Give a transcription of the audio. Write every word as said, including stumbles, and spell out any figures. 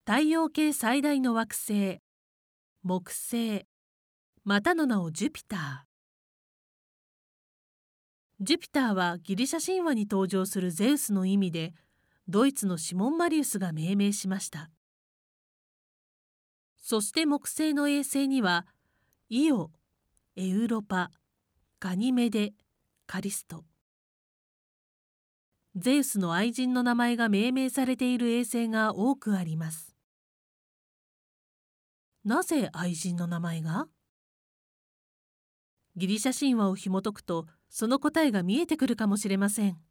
太陽系最大の惑星、木星、またの名をジュピター。ジュピターはギリシャ神話に登場するゼウスの意味で、ドイツのシモン・マリウスが命名しました。そして木星の衛星には、イオ、エウロパ、ガニメデ、カリスト。ゼウスの愛人の名前が命名されている衛星が多くあります。なぜ愛人の名前が？ギリシャ神話を紐解くと、その答えが見えてくるかもしれません。